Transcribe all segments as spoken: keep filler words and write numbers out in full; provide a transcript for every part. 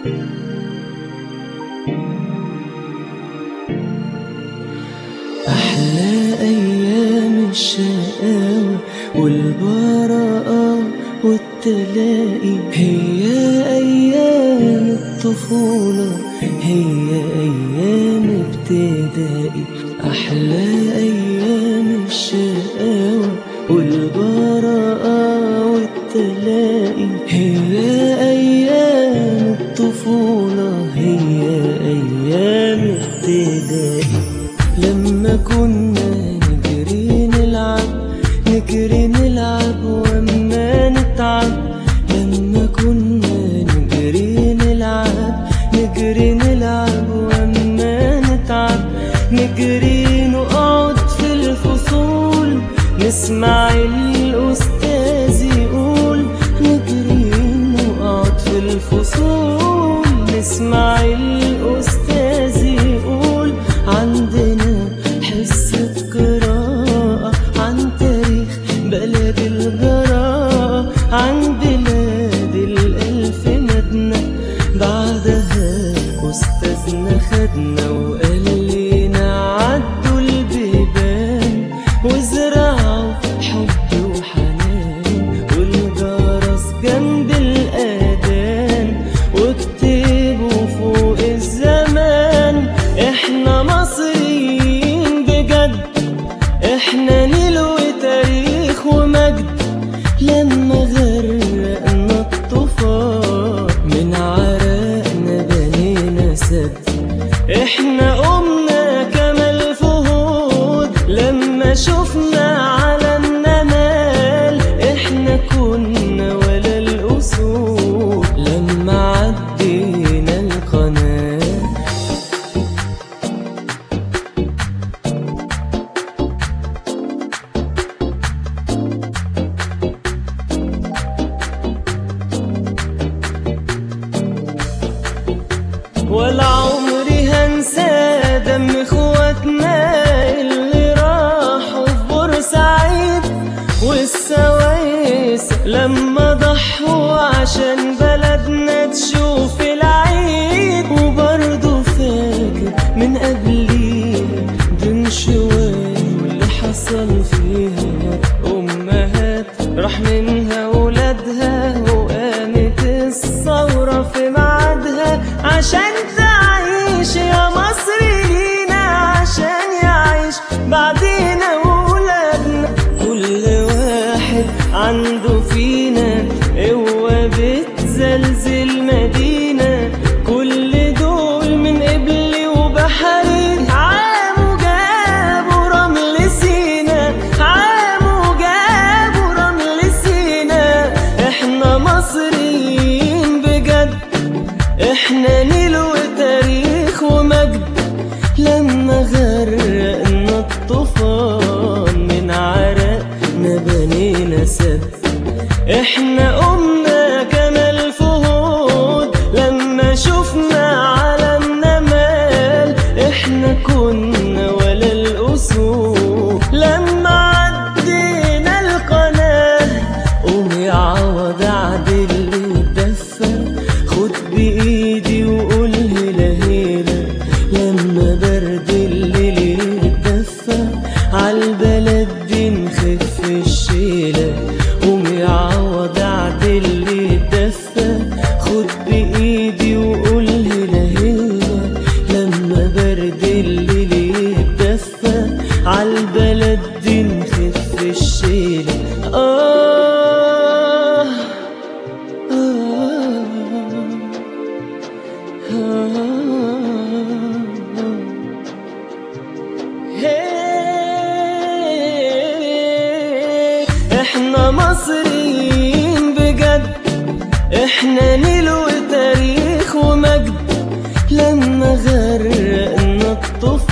أحلى أيام الشقاوة والبراءة والتلاقي هي أيام الطفولة، هي أيام ابتدائي. أحلى أيام الشقاوة والبراءة والتلاقي هي أيام الطفولة، هي أيام ابتدائي. لما كنا نجري نلعب نجري نلعب وما نتعب، لما كنا نجري نلعب نجري نلعب وما نتعب، نجري نقعد في الفصول نسمع الأستاذ يقول، نجري نقعد في الفصول نسمع الأستاذ يقول. عندنا حصة قراءة عن تاريخ بلد الجراءة، عن بلاد الألف مدنة. بعدها أستاذنا خدنا وقال لنا عدوا البيبان وزرعوا حب وحنان، والجرس جنب الأذان واكتبوا فوق الزمان. احنا مصريين بجد، احنا نيل وتاريخ ومجد. لما غرقنا الطوفان من عرقنا بنينا سد، احنا قمنا كما الفهود لما شفنا علمنا مال. احنا كنا ولا الأسود لما عدينا القناة. ولا عمري هنسى دم اخواتنا اللي راحوا في بورسعيد والسويس لما ضحوا عشان بلدنا تشوف العيد. وبرضه فاكر من قبليها دين شوال واللي حصل فيها، أمهات راح منها ولادها وقامت الثورة في ميعادها عشان تعيش يا مصر لينا، عشان يعيش بعدينا وولادنا. كل واحد عنده فينا قوة بتزلزل مدينة، كل دول من قبلي وبحري عاموا جابوا رمل سينا، عاموا جابوا رمل سينا. احنا مصريين بجد، احنا نيل وتاريخ ومجد. لما غرقنا الطوفان من عرقنا بنينا سد، احنا قمنا كما الفهود لما شفنا علمنا مال. احنا كنا ولا الأسود لما عدينا القناة. قوم يا عوض عدل الدفة، خد بإيدي وقول هلا هلا. لما برد الليل يتدفى عالبلد دي نخف الشيلة. قوم يا عوض عدل الدفة، خد بإيدي وقول هلا هلا. لما برد الليل يتدفى عالبلد دي نخف الشيلة. آه آه احنا مصريين بجد، احنا نيل وتاريخ ومجد. لما غرقنا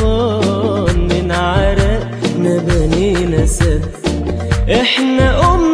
الطوفان من عرقنا بنينا سد، احنا قمنا